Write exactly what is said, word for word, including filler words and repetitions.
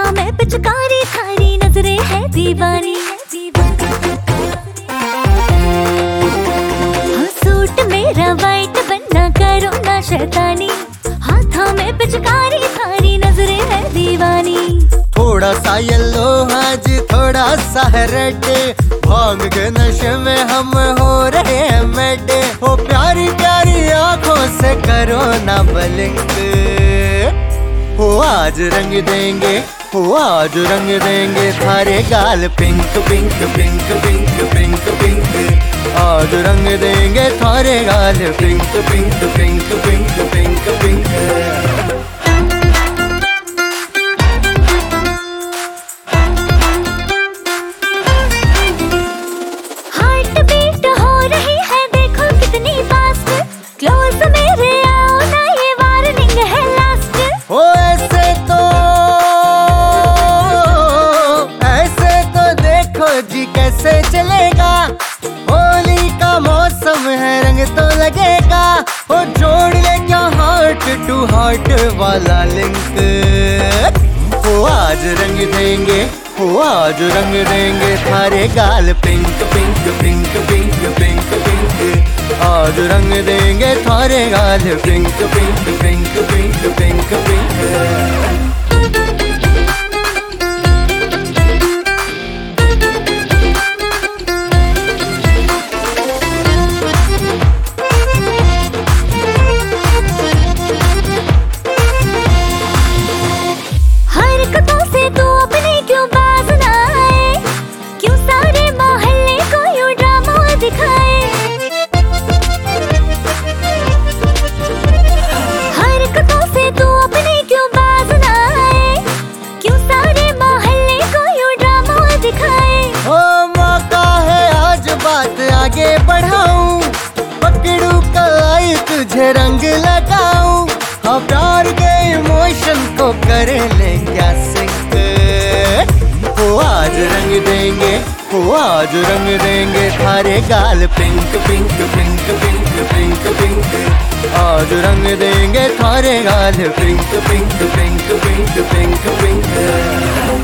हाथों में पिचकारी थारी नजरें है दीवानी। हाँ सूट मेरा वाइट बनना करो ना शैतानी, हाथों में पिचकारी थारी नजरें है दीवानी। थोड़ा सा येलो आज थोड़ा सा रेड, भांग के नशे में हम हो रहे हैं मेडे। हो प्यारी प्यारी आंखों से करो ना ब्लिंक, हो आज रंग देंगे, हो आज रंग देंगे थारे गाल pink pink pink pink pink pink. आज रंग देंगे थारे गाल pink pink pink pink pink pink. Close मेरे आओ ना, ये वार्निंग है लास्ट। ओ ऐसे तो ऐसे तो देखो जी कैसे चलेगा, होली का मौसम है रंग तो लगेगा। ओ जोड़ ले क्या हार्ट टू हार्ट वाला लिंक, ओ आज रंग देंगे, ओ आज रंग देंगे थारे गाल pink pink pink pink pink pink. आज रंग देंगे थारे गाल pink pink pink pink pink pink. हरकतों से तू अपने क्यों बाज ना आए, क्यों सारे मोहल्ले को यूं ड्रामा दिखाए। हरकतों से तू अपने क्यों बाज ना आए, क्यों सारे मोहल्ले को यूं ड्रामा दिखाए। ओ मौका है आज बात आगे बढ़ाऊं, पकड़ू कलाई तुझे रंग लगाऊं। हाँ प्यार के इमोशन को करे ले क्या सिंक, हो आज रंग देंगे, हो आज रंग देंगे थारे गाल pink pink pink pink pink pink. आज रंग देंगे थारे गाल pink pink pink pink pink pink.